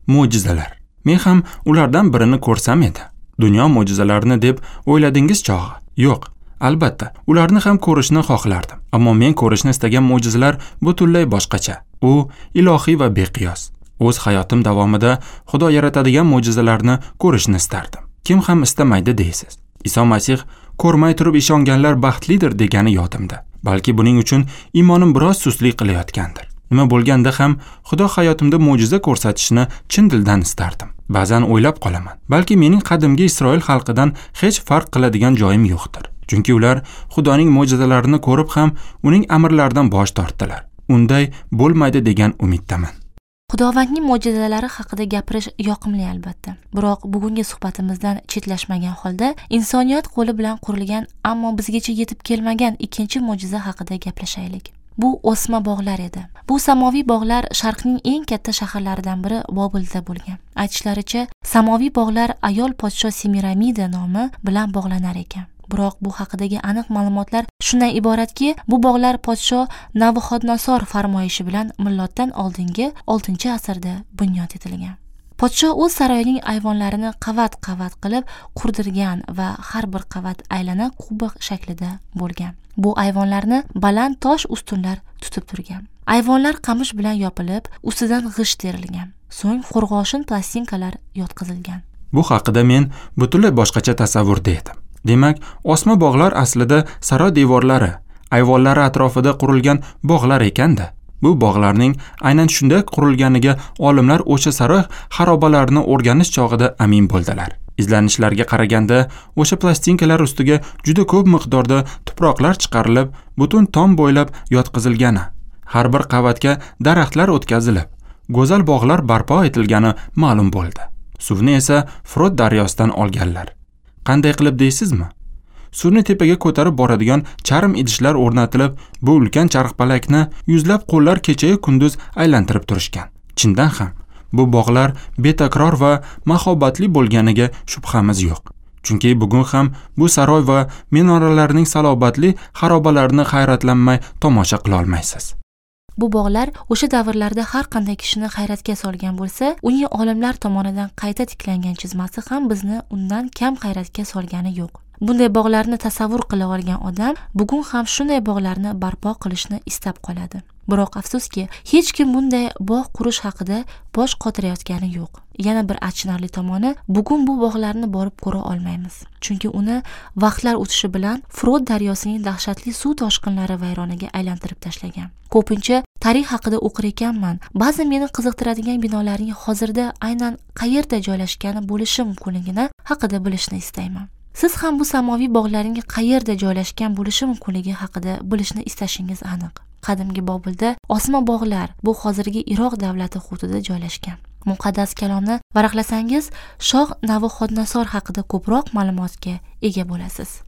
Mo'jizalar. Men ham ulardan birini ko'rsam edi. Dunyo mo'jizalarini deb o'yladingiz chog'i? Yo'q. Albatta, ularni ham ko'rishni xohlardim. Ammo men ko'rishni istagan mo'jizalar butunlay boshqacha. U ilohiy va beqiyos. O'z hayotim davomida Xudo yaratadigan mo'jizalarni ko'rishni istardim. Kim ham istamaydi deysiz? Iso Masih ko'rmay turib ishonganlar baxtlidir degani yodimda. Balki buning uchun imonim biroz sustlik qilayotgandir. Nima bo'lganda ham Xudo hayotimda mo'jiza ko'rsatishni chin dildan istardim. Ba'zan o'ylab qolaman. Balki mening qadimgi Isroil xalqidan hech farq qiladigan joyim yo'qdir. Chunki ular Xudoning mo'jizalarini ko'rib ham uning amrlaridan bosh tortdilar. Unday bo'lmaydi degan umiddaman. Xudovandning mo'jizalari haqida gapirish yoqimli albatta. Biroq bugungi suhbatimizdan chetlashmagan holda insoniyat qo'li bilan qurilgan, ammo bizgacha yetib kelmagan ikkinchi mo'jiza haqida gaplashaylik. Bu o'sma bog'lar edi. Bu samoviy bog'lar Sharqning eng katta shaharlaridan biri Bobilda bo'lgan. Aytishlaricha, samoviy bog'lar ayol podsho Semiramida nomi bilan bog'lanar ekan. Biroq bu haqidagi aniq ma'lumotlar shundan iboratki, bu bog'lar podsho Navuxodnosor farmoyishi bilan miloddan oldingi 6-asrda bunyod etilgan. Podsho o'z saroyining ayvonlarini qavat-qavat qilib qurdirgan va har bir qavat aylana kubok shaklida bo'lgan. Bu ayvonlarni baland tosh ustunlar tutib turgan. Ayvonlar qamish bilan yopilib, ustidan g'isht terilgan. So'ng qo'rg'oshin plastinkalar yotqizilgan. Bu haqida men butunlay boshqacha tasavvurda edim. Demak, osma bog'lar aslida saroy devorlari, ayvonlari atrofida qurilgan bog'lar ekanda. Bu bog'larning aynan shunday qurilganiga olimlar o'sha saroy xarobalarini o'rganish chog'ida amin bo'ldilar. Izlanishlarga qaraganda, o'sha plastinkalar ustiga juda ko'p miqdorda tuproqlar chiqarilib, butun tom bo'ylab yotqizilgani, har bir qavatga daraxtlar o'tkazilib, go'zal bog'lar barpo etilgani ma'lum bo'ldi. Suvni esa Frot daryosidan olganlar. Qanday qilib deysizmi? Suvni tepaga ko'tarib boradigan charm idishlar o'rnatilib, bu ulkan charxpalakni yuzlab qo'llar kecha-yu kunduz aylantirib turishgan. Chindan ham bu bog'lar betakror va mahobatli bo'lganiga shubhamiz yo'q. Chunki bugun ham bu saroy va minoralarning salobatli xarobalarini hayratlanmay tomosha qila olmaysiz. Bu bog'lar o'sha davrlarda har qanday kishini hayratga solgan bo'lsa, uning olimlar tomonidan qayta tiklangan chizmasi ham bizni undan kam hayratga solgani yo'q. Bunday bog'larni tasavvur qila olgan odam bugun ham shunday bog'larni barpo qilishni istab qoladi. Biroq afsuski, hech kim bunday bog' qurish haqida bosh qotirayotgani yo'q. Yana bir achinarli tomoni, bugun bu bog'larni borib ko'ra olmaymiz. Chunki uni vaqtlar o'tishi bilan Frot daryosining dahshatli suv toshqinlari vayronaga aylantirib tashlagan. Ko'pincha tarix haqida o'qir ekanman. Ba'zi meni qiziqtiradigan binolarning hozirda aynan qayerda joylashgani bo'lishi mumkinligini haqida bilishni istayman. Siz ham bu samoviy bog'larning qayerda joylashgan bo'lishi mumkinligi haqida bilishni istashingiz aniq. Qadimgi Bobilda osma bog'lar bu hozirgi Iroq davlati hududida joylashgan. Muqaddas kalomni varaqlasangiz, shoh Navuxodnosor haqida ko'proq ma'lumotga ega bo'lasiz.